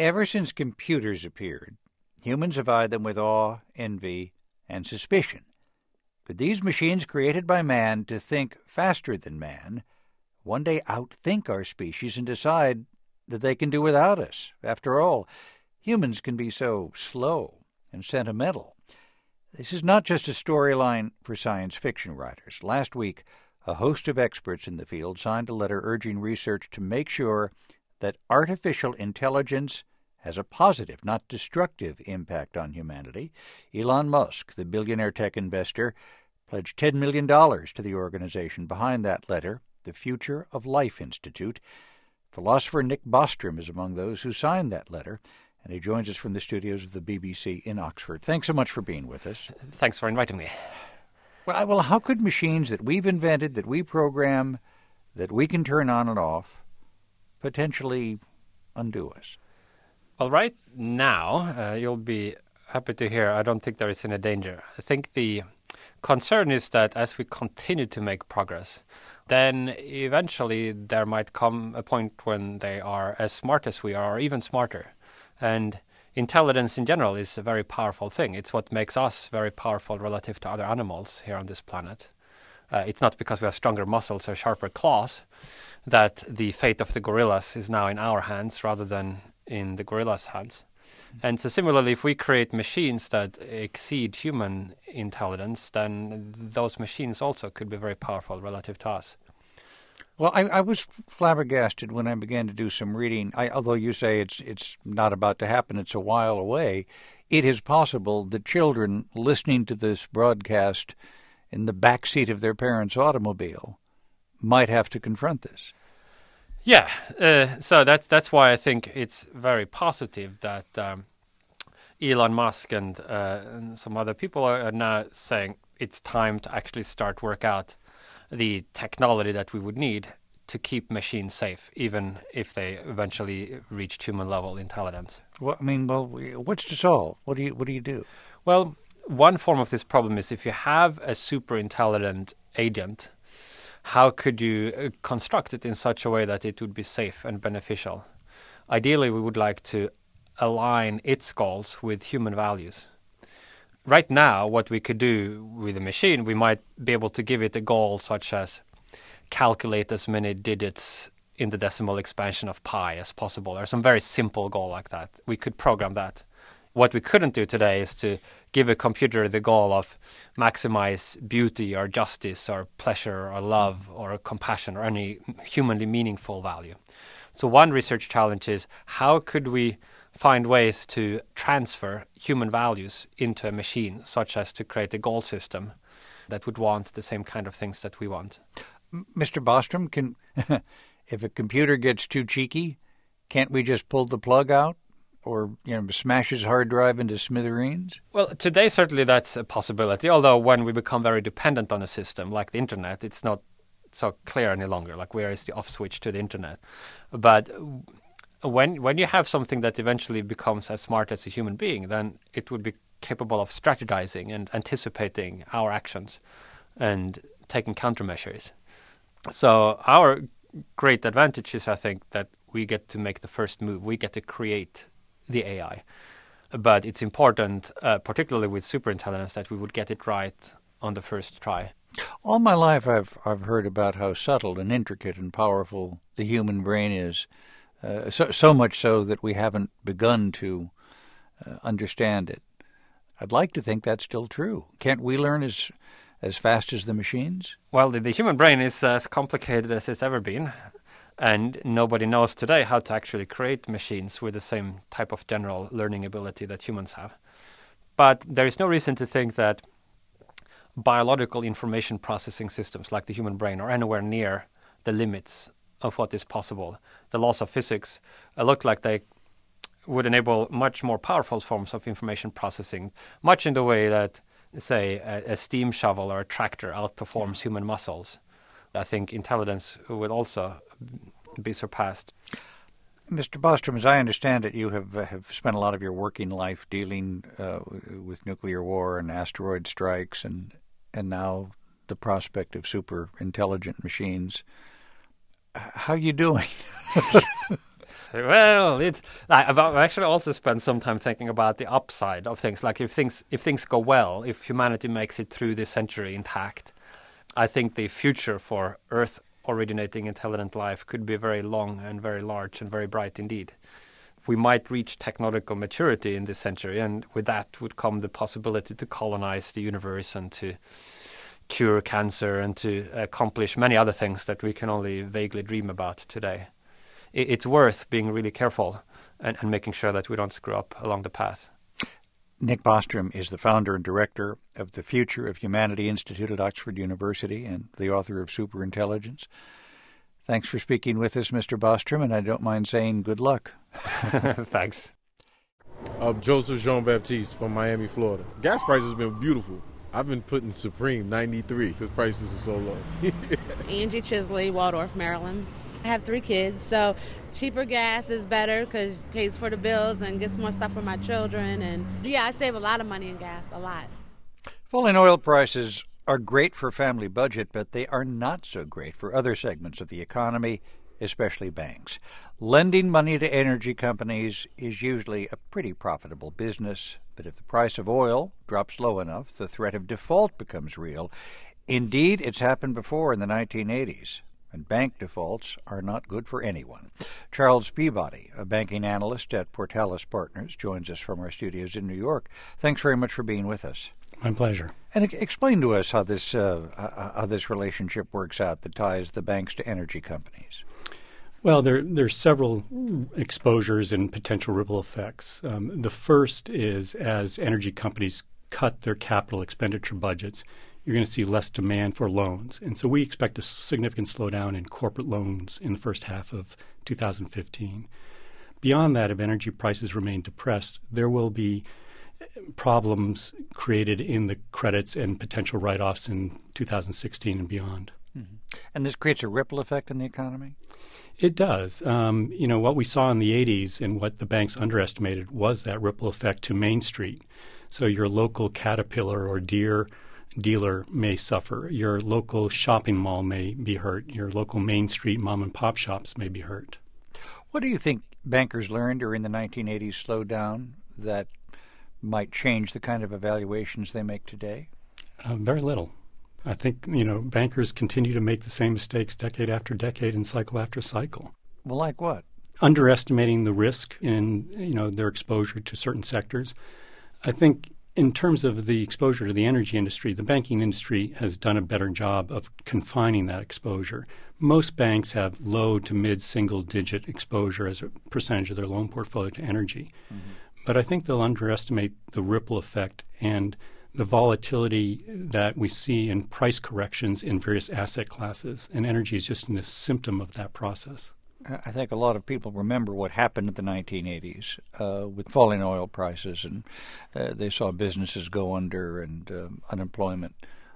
Ever since computers appeared, humans have eyed them with awe, envy, and suspicion. Could these machines created by man to think faster than man one day outthink our species and decide that they can do without us? After all, humans can be so slow and sentimental. This is not just a storyline for science fiction writers. Last week, a host of experts in the field signed a letter urging research to make sure that artificial intelligence has a positive, not destructive, impact on humanity. Elon Musk, the billionaire tech investor, pledged $10 million to the organization behind that letter, the Future of Life Institute. Philosopher Nick Bostrom is among those who signed that letter, and he joins us from the studios of the BBC in Oxford. Thanks so much for being with us. Thanks for inviting me. Well, how could machines that we've invented, that we program, that we can turn on and off, potentially undo us? Well, right now, you'll be happy to hear, I don't think there is any danger. I think the concern is that as we continue to make progress, then eventually there might come a point when they are as smart as we are, or even smarter. And intelligence in general is a very powerful thing. It's what makes us very powerful relative to other animals here on this planet. It's not because we have stronger muscles or sharper claws that the fate of the gorillas is now in our hands rather than in the gorillas' hands. And so similarly, if we create machines that exceed human intelligence, then those machines also could be very powerful relative to us. Well, I was flabbergasted when I began to do some reading. Although you say it's not about to happen, it's a while away, it is possible that children listening to this broadcast in the back seat of their parents' automobile might have to confront this. Yeah, so that's why I think it's very positive that Elon Musk and some other people are now saying it's time to actually start work out the technology that we would need to keep machines safe, even if they eventually reach human level intelligence. Well, what's to solve? What do you do? Well, one form of this problem is if you have a super intelligent agent, how could you construct it in such a way that it would be safe and beneficial? Ideally, we would like to align its goals with human values. Right now, what we could do with a machine, we might be able to give it a goal such as calculate as many digits in the decimal expansion of pi as possible, or some very simple goal like that. We could program that. What we couldn't do today is to give a computer the goal of maximize beauty or justice or pleasure or love or compassion or any humanly meaningful value. So one research challenge is how could we find ways to transfer human values into a machine, such as to create a goal system that would want the same kind of things that we want. Mr. Bostrom, if a computer gets too cheeky, can't we just pull the plug out or smash his hard drive into smithereens? Well, today certainly that's a possibility, although when we become very dependent on a system like the internet, it's not so clear any longer, like where is the off switch to the internet. But when you have something that eventually becomes as smart as a human being, then it would be capable of strategizing and anticipating our actions and taking countermeasures. So our great advantage is, I think, that we get to make the first move. We get to create the AI. But it's important, particularly with superintelligence, that we would get it right on the first try. All my life I've heard about how subtle and intricate and powerful the human brain is. So much so that we haven't begun to understand it. I'd like to think that's still true. Can't we learn as fast as the machines? Well, the human brain is as complicated as it's ever been, and nobody knows today how to actually create machines with the same type of general learning ability that humans have. But there is no reason to think that biological information processing systems like the human brain are anywhere near the limits of what is possible. The laws of physics look like they would enable much more powerful forms of information processing, much in the way that, say, a steam shovel or a tractor outperforms human muscles. I think intelligence would also be surpassed. Mr. Bostrom, as I understand it, you have spent a lot of your working life dealing with nuclear war and asteroid strikes and now the prospect of super intelligent machines. How are you doing? Well, I've actually also spent some time thinking about the upside of things. Like if things go well, if humanity makes it through this century intact, I think the future for Earth originating intelligent life could be very long and very large and very bright indeed. We might reach technological maturity in this century, and with that would come the possibility to colonize the universe and to cure cancer and to accomplish many other things that we can only vaguely dream about today. It's worth being really careful and making sure that we don't screw up along the path. Nick Bostrom is the founder and director of the Future of Humanity Institute at Oxford University and the author of Superintelligence. Thanks for speaking with us, Mr. Bostrom, and I don't mind saying good luck. Thanks. Joseph Jean-Baptiste from Miami, Florida. Gas prices have been beautiful. I've been putting Supreme 93 because prices are so low. Angie Chisley, Waldorf, Maryland. I have 3 kids, so cheaper gas is better because it pays for the bills and gets more stuff for my children. And yeah, I save a lot of money in gas, a lot. Falling oil prices are great for family budget, but they are not so great for other segments of the economy, especially banks. Lending money to energy companies is usually a pretty profitable business, but if the price of oil drops low enough, the threat of default becomes real. Indeed, it's happened before in the 1980s. And bank defaults are not good for anyone. Charles Peabody, a banking analyst at Portales Partners, joins us from our studios in New York. Thanks very much for being with us. My pleasure. And explain to us how this relationship works out that ties the banks to energy companies. Well, there's several exposures and potential ripple effects. The first is as energy companies cut their capital expenditure budgets, you're going to see less demand for loans. And so we expect a significant slowdown in corporate loans in the first half of 2015. Beyond that, if energy prices remain depressed, there will be problems created in the credits and potential write-offs in 2016 and beyond. Mm-hmm. And this creates a ripple effect in the economy? It does. What we saw in the 80s and what the banks underestimated was that ripple effect to Main Street. So your local Caterpillar or Deere dealer may suffer. Your local shopping mall may be hurt. Your local Main Street mom and pop shops may be hurt. What do you think bankers learned during the 1980s slowdown that might change the kind of evaluations they make today? Very little. I think, bankers continue to make the same mistakes decade after decade and cycle after cycle. Well, like what? Underestimating the risk in, their exposure to certain sectors. I think in terms of the exposure to the energy industry, the banking industry has done a better job of confining that exposure. Most banks have low to mid-single-digit exposure as a percentage of their loan portfolio to energy. Mm-hmm. But I think they'll underestimate the ripple effect and the volatility that we see in price corrections in various asset classes. And energy is just a symptom of that process. I think a lot of people remember what happened in the 1980s with falling oil prices, and they saw businesses go under and unemployment.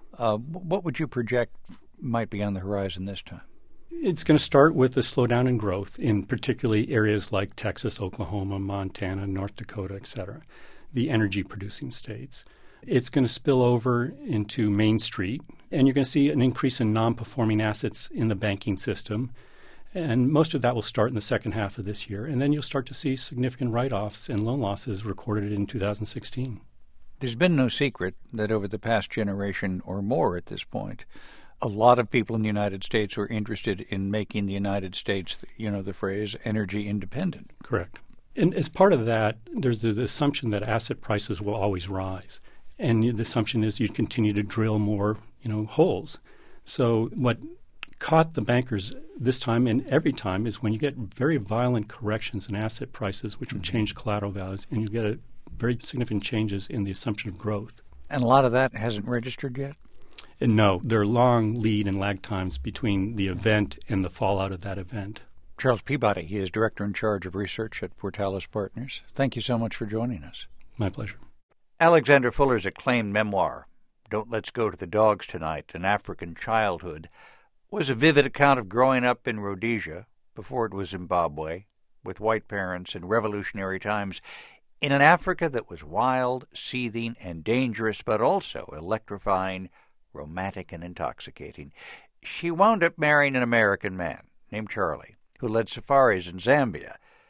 What would you project might be on the horizon this time? It's going to start with a slowdown in growth in particularly areas like Texas, Oklahoma, Montana, North Dakota, et cetera, the energy-producing states. It's going to spill over into Main Street, and you're going to see an increase in non-performing assets in the banking system. And most of that will start in the second half of this year. And then you'll start to see significant write-offs and loan losses recorded in 2016. There's been no secret that over the past generation or more at this point, a lot of people in the United States were interested in making the United States, the phrase, energy independent. Correct. And as part of that, there's the assumption that asset prices will always rise. And the assumption is you continue to drill more, holes. So what caught the bankers this time and every time is when you get very violent corrections in asset prices, which will change collateral values, and you get very significant changes in the assumption of growth. And a lot of that hasn't registered yet? And no, there are long lead and lag times between the event and the fallout of that event. Charles Peabody, he is Director in Charge of Research at Portales Partners. Thank you so much for joining us. My pleasure. Alexander Fuller's acclaimed memoir, Don't Let's Go to the Dogs Tonight, An African Childhood, was a vivid account of growing up in Rhodesia, before it was Zimbabwe, with white parents in revolutionary times, in an Africa that was wild, seething, and dangerous, but also electrifying, romantic, and intoxicating. She wound up marrying an American man named Charlie, who led safaris in Zambia.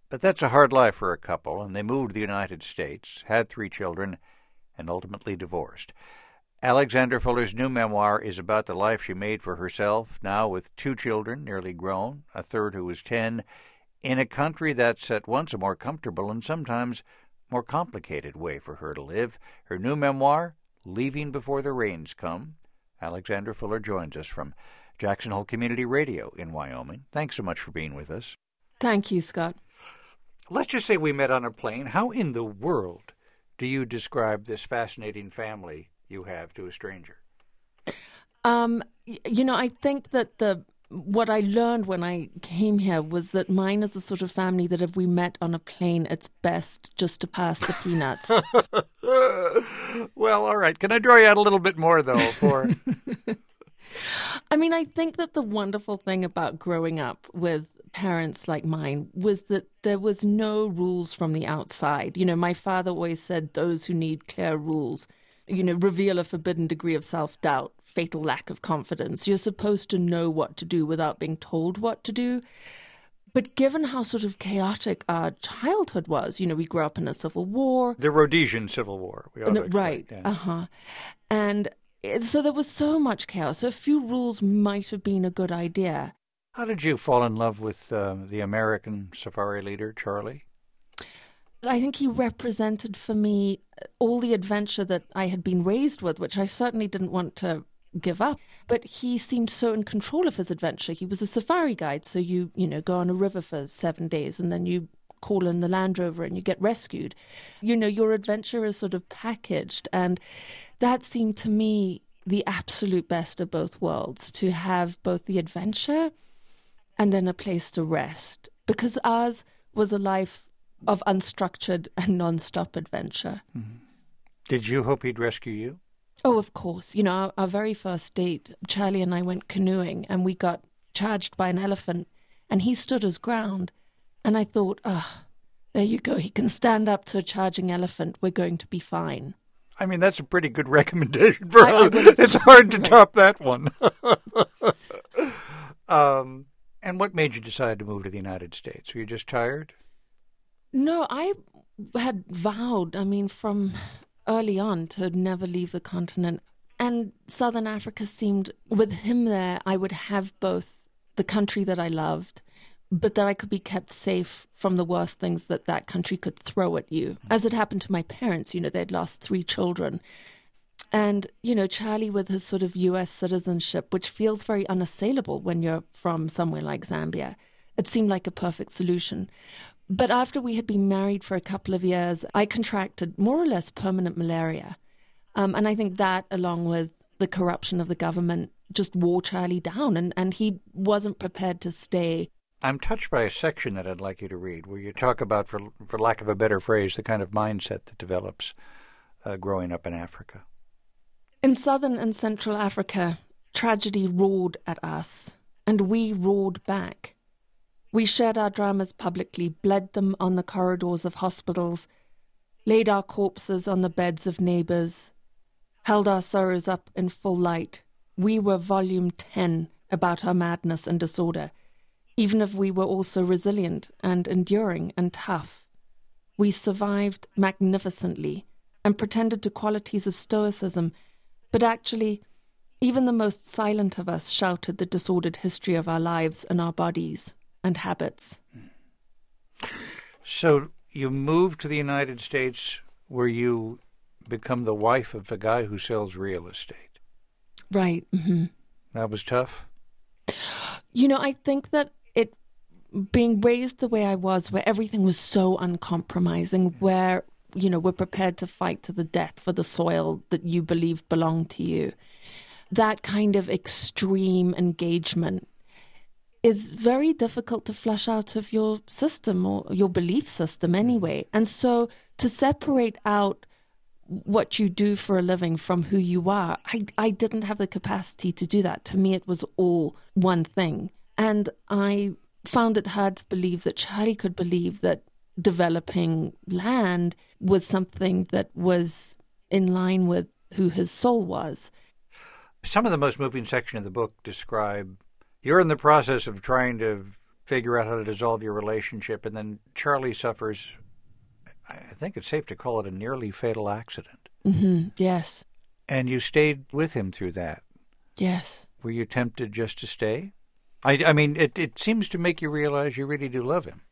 But that's a hard life for a couple, and they moved to the United States, had 3 children, and ultimately divorced. Alexandra Fuller's new memoir is about the life she made for herself, now with 2 children, nearly grown, a third who was 10, in a country that's at once a more comfortable and sometimes more complicated way for her to live. Her new memoir, Leaving Before the Rains Come. Alexandra Fuller joins us from Jackson Hole Community Radio in Wyoming. Thanks so much for being with us. Thank you, Scott. Let's just say we met on a plane. How in the world do you describe this fascinating family you have to a stranger? I think that what I learned when I came here was that mine is the sort of family that if we met on a plane, it's best just to pass the peanuts. Well, all right. Can I draw you out a little bit more, though? I think that the wonderful thing about growing up with parents like mine was that there was no rules from the outside. My father always said those who need clear rules, reveal a forbidden degree of self-doubt, fatal lack of confidence. You're supposed to know what to do without being told what to do. But given how sort of chaotic our childhood was, we grew up in a civil war. The Rhodesian Civil War. Right. Yeah. And so there was so much chaos. So a few rules might have been a good idea. How did you fall in love with the American safari leader, Charlie? I think he represented for me all the adventure that I had been raised with, which I certainly didn't want to give up. But he seemed so in control of his adventure. He was a safari guide, so you go on a river for 7 days and then you call in the Land Rover and you get rescued. Your adventure is sort of packaged, and that seemed to me the absolute best of both worlds, to have both the adventure and then a place to rest, because ours was a life of unstructured and non-stop adventure. Mm-hmm. Did you hope he'd rescue you? Oh, of course. Our very first date, Charlie and I went canoeing and we got charged by an elephant and he stood his ground. And I thought, there you go. He can stand up to a charging elephant. We're going to be fine. That's a pretty good recommendation for us. It's hard to top that one. And what made you decide to move to the United States? Were you just tired? No, I had vowed, from early on, to never leave the continent. And Southern Africa seemed, with him there, I would have both the country that I loved, but that I could be kept safe from the worst things that country could throw at you. As it happened to my parents, they'd lost 3 children. And, Charlie with his sort of U.S. citizenship, which feels very unassailable when you're from somewhere like Zambia, it seemed like a perfect solution. But after we had been married for a couple of years, I contracted more or less permanent malaria. And I think that, along with the corruption of the government, just wore Charlie down, and he wasn't prepared to stay. I'm touched by a section that I'd like you to read, where you talk about, for lack of a better phrase, the kind of mindset that develops growing up in Africa. In southern and central Africa, tragedy roared at us, and we roared back. We shared our dramas publicly, bled them on the corridors of hospitals, laid our corpses on the beds of neighbors, held our sorrows up in full light. We were volume 10 about our madness and disorder, even if we were also resilient and enduring and tough. We survived magnificently and pretended to qualities of stoicism, but actually, even the most silent of us shouted the disordered history of our lives and our bodies and habits. So you moved to the United States where you become the wife of a guy who sells real estate. Right. Mm-hmm. That was tough? I think that being raised the way I was, where everything was so uncompromising, where, we're prepared to fight to the death for the soil that you believe belonged to you, that kind of extreme engagement is very difficult to flush out of your system or your belief system anyway. And so to separate out what you do for a living from who you are, I didn't have the capacity to do that. To me, it was all one thing. And I found it hard to believe that Charlie could believe that developing land was something that was in line with who his soul was. Some of the most moving section of the book describe you're in the process of trying to figure out how to dissolve your relationship, and then Charlie suffers, I think it's safe to call it a nearly fatal accident. Mm-hmm. Yes. And you stayed with him through that. Yes. Were you tempted just to stay? I mean, it seems to make you realize you really do love him.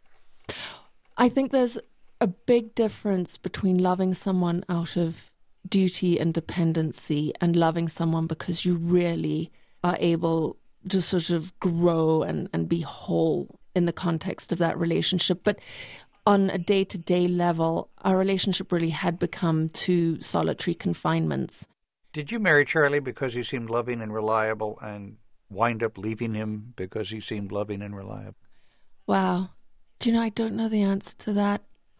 I think there's a big difference between loving someone out of duty and dependency and loving someone because you really are able to sort of grow and be whole in the context of that relationship. But on a day-to-day level, our relationship really had become two solitary confinements. Did you marry Charlie because he seemed loving and reliable and wind up leaving him because he seemed loving and reliable? Wow. Do you know, I don't know the answer to that.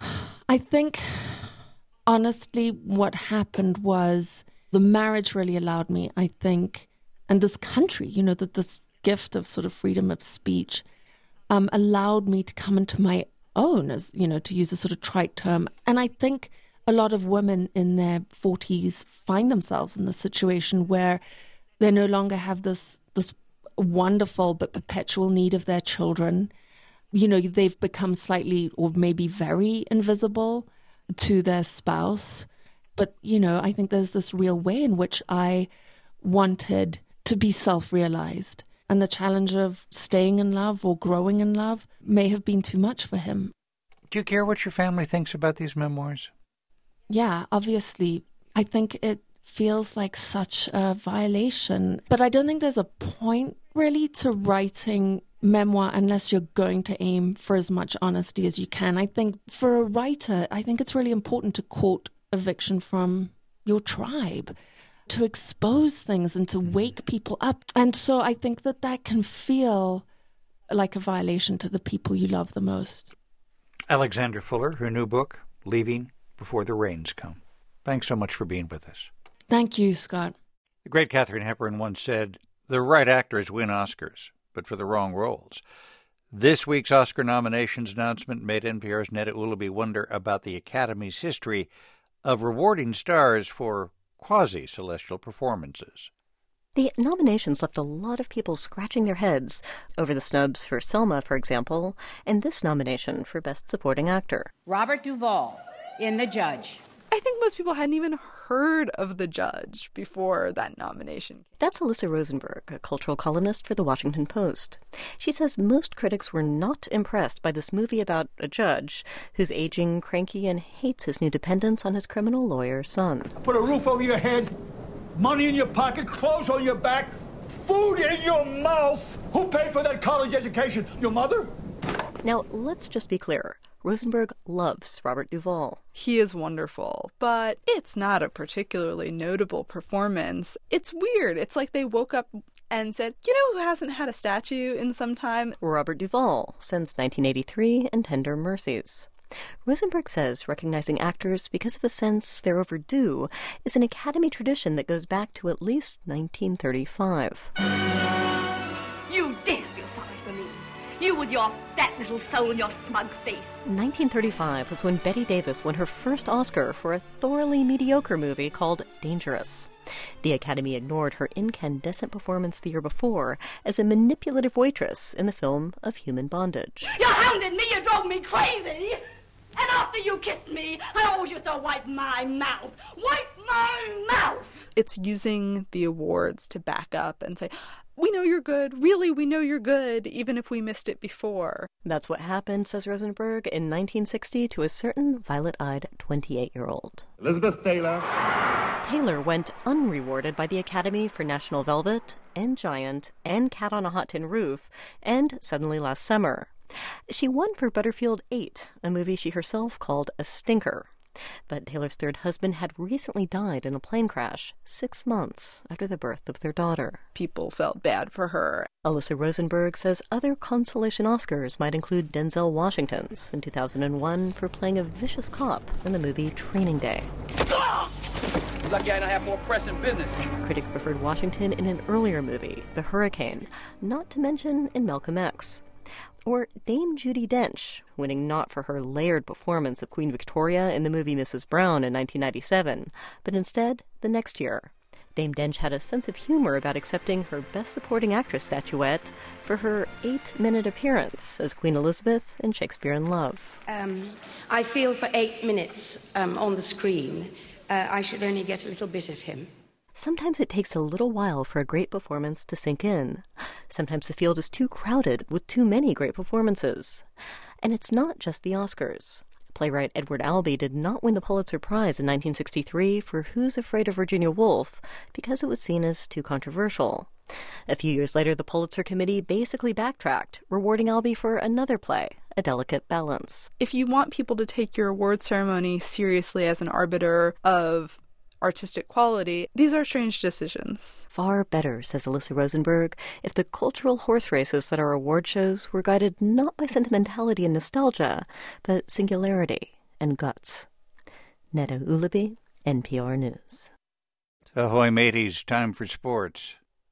I think, honestly, what happened was the marriage really allowed me, I think, and this country, you know, that this gift of sort of freedom of speech allowed me to come into my own, as, you know, to use a sort of trite term. And I think a lot of women in their 40s find themselves in this situation where they no longer have this wonderful but perpetual need of their children. You know, they've become slightly or maybe very invisible to their spouse. But, you know, I think there's this real way in which I wanted to be self-realized. And the challenge of staying in love or growing in love may have been too much for him. Do you care what your family thinks about these memoirs? Yeah, obviously. I think it feels like such a violation. But I don't think there's a point really to writing memoir unless you're going to aim for as much honesty as you can. I think for a writer, I think it's really important to quote eviction from your tribe, to expose things and to wake people up. And so I think that can feel like a violation to the people you love the most. Alexandra Fuller, her new book, Leaving Before the Rains Come. Thanks so much for being with us. Thank you, Scott. The great Katharine Hepburn once said, "The right actors win Oscars, but for the wrong roles." This week's Oscar nominations announcement made NPR's Neda Ulaby wonder about the Academy's history of rewarding stars for quasi-celestial performances. The nominations left a lot of people scratching their heads over the snubs for Selma, for example, and this nomination for Best Supporting Actor. Robert Duvall in The Judge. I think most people hadn't even heard of The Judge before that nomination. That's Alyssa Rosenberg, a cultural columnist for The Washington Post. She says most critics were not impressed by this movie about a judge who's aging, cranky, and hates his new dependence on his criminal lawyer son. Put a roof over your head, money in your pocket, clothes on your back, food in your mouth. Who paid for that college education? Your mother? Now, let's just be clear. Rosenberg loves Robert Duvall. He is wonderful, but it's not a particularly notable performance. It's weird. It's like they woke up and said, you know who hasn't had a statue in some time? Robert Duvall, since 1983 and Tender Mercies. Rosenberg says recognizing actors because of a sense they're overdue is an Academy tradition that goes back to at least 1935. You dare feel sorry for me. You with your fat little soul and your smug face. 1935 was when Bette Davis won her first Oscar for a thoroughly mediocre movie called Dangerous. The Academy ignored her incandescent performance the year before as a manipulative waitress in the film of Human Bondage. You hounded me, you drove me crazy. And after you kissed me, I always used to wipe my mouth. Wipe my mouth! It's using the awards to back up and say, we know you're good. Really, we know you're good, even if we missed it before. That's what happened, says Rosenberg, in 1960 to a certain violet-eyed 28-year-old. Elizabeth Taylor. Taylor went unrewarded by the Academy for National Velvet and Giant and Cat on a Hot Tin Roof and Suddenly Last Summer. She won for Butterfield 8, a movie she herself called a stinker. But Taylor's third husband had recently died in a plane crash 6 months after the birth of their daughter. People felt bad for her. Alyssa Rosenberg says other consolation Oscars might include Denzel Washington's in 2001 for playing a vicious cop in the movie Training Day. Lucky I don't have more pressing business. Critics preferred Washington in an earlier movie, The Hurricane, not to mention in Malcolm X. Or Dame Judi Dench, winning not for her layered performance of Queen Victoria in the movie Mrs. Brown in 1997, but instead the next year, Dame Dench had a sense of humor about accepting her Best Supporting Actress statuette for her 8-minute appearance as Queen Elizabeth in Shakespeare in Love. I feel for 8 minutes on the screen, I should only get a little bit of him. Sometimes it takes a little while for a great performance to sink in. Sometimes the field is too crowded with too many great performances. And it's not just the Oscars. Playwright Edward Albee did not win the Pulitzer Prize in 1963 for Who's Afraid of Virginia Woolf because it was seen as too controversial. A few years later, the Pulitzer Committee basically backtracked, rewarding Albee for another play, A Delicate Balance. If you want people to take your award ceremony seriously as an arbiter of artistic quality, these are strange decisions. Far better, says Alyssa Rosenberg, if the cultural horse races that are award shows were guided not by sentimentality and nostalgia, but singularity and guts. Netta Ulaby, NPR News. Ahoy, mateys, time for sports.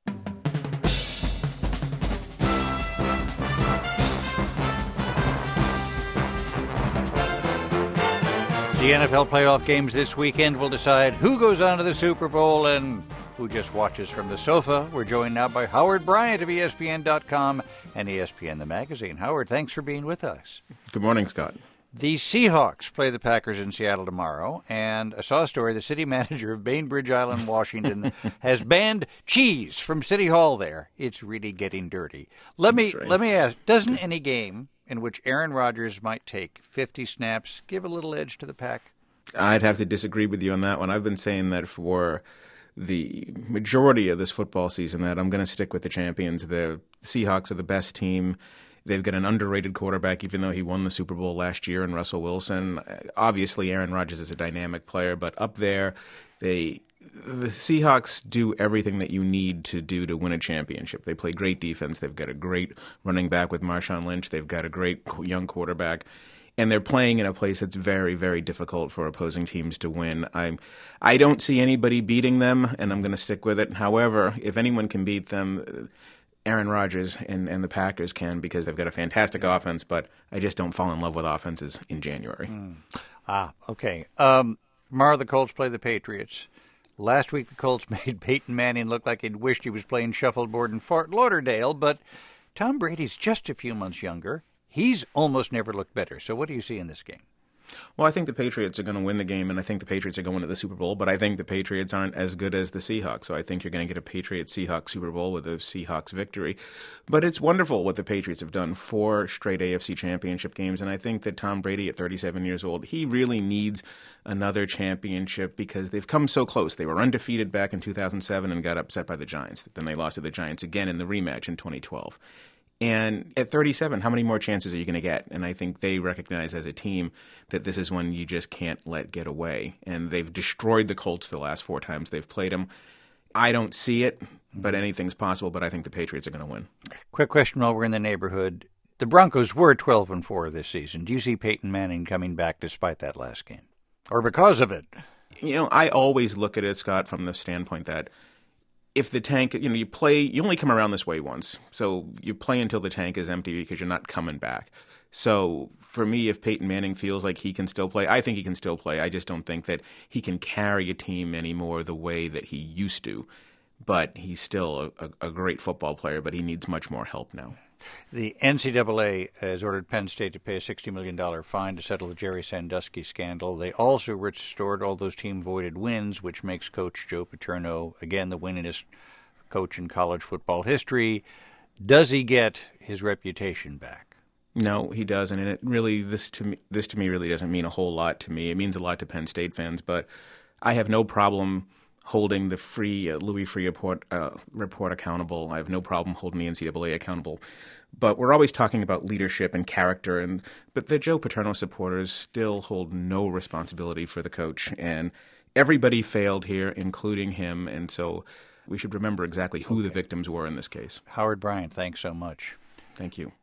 The NFL playoff games this weekend will decide who goes on to the Super Bowl and who just watches from the sofa. We're joined now by Howard Bryant of ESPN.com and ESPN the magazine. Howard, thanks for being with us. Good morning, Scott. The Seahawks play the Packers in Seattle tomorrow, and I saw a story. The city manager of Bainbridge Island, Washington, has banned cheese from City Hall there. It's really getting dirty. Let me ask, doesn't any game in which Aaron Rodgers might take 50 snaps give a little edge to the Pack? I'd have to disagree with you on that one. I've been saying that for the majority of this football season, that I'm going to stick with the champions. The Seahawks are the best team. They've got an underrated quarterback, even though he won the Super Bowl last year in Russell Wilson. Obviously, Aaron Rodgers is a dynamic player, but up there, the Seahawks do everything that you need to do to win a championship. They play great defense. They've got a great running back with Marshawn Lynch. They've got a great young quarterback. And they're playing in a place that's very, very difficult for opposing teams to win. I don't see anybody beating them, and I'm going to stick with it. However, if anyone can beat them, Aaron Rodgers and the Packers can, because they've got a fantastic offense, but I just don't fall in love with offenses in January. Okay. Tomorrow the Colts play the Patriots. Last week the Colts made Peyton Manning look like he'd wished he was playing shuffleboard in Fort Lauderdale, but Tom Brady's just a few months younger. He's almost never looked better. So what do you see in this game? Well, I think the Patriots are going to win the game, and I think the Patriots are going to the Super Bowl, but I think the Patriots aren't as good as the Seahawks, so I think you're going to get a Patriots-Seahawks Super Bowl with a Seahawks victory. But it's wonderful what the Patriots have done, 4 straight AFC championship games, and I think that Tom Brady, at 37 years old, he really needs another championship because they've come so close. They were undefeated back in 2007 and got upset by the Giants. Then they lost to the Giants again in the rematch in 2012. And at 37, how many more chances are you going to get? And I think they recognize as a team that this is one you just can't let get away. And they've destroyed the Colts the last 4 times they've played them. I don't see it, but anything's possible. But I think the Patriots are going to win. Quick question while we're in the neighborhood. The Broncos were 12-4 this season. Do you see Peyton Manning coming back despite that last game? Or because of it? You know, I always look at it, Scott, from the standpoint that if the tank, you only come around this way once. So you play until the tank is empty because you're not coming back. So for me, if Peyton Manning feels like he can still play, I think he can still play. I just don't think that he can carry a team anymore the way that he used to. But he's still a great football player, but he needs much more help now. The NCAA has ordered Penn State to pay a $60 million fine to settle the Jerry Sandusky scandal. They also restored all those team-voided wins, which makes Coach Joe Paterno, again, the winningest coach in college football history. Does he get his reputation back? No, he doesn't, and it really this to me really doesn't mean a whole lot to me. It means a lot to Penn State fans, but I have no problem holding the Louis Free report accountable. I have no problem holding the NCAA accountable. But we're always talking about leadership and character, but the Joe Paterno supporters still hold no responsibility for the coach. And everybody failed here, including him. And so we should remember exactly who the victims were in this case. Howard Bryant, thanks so much. Thank you.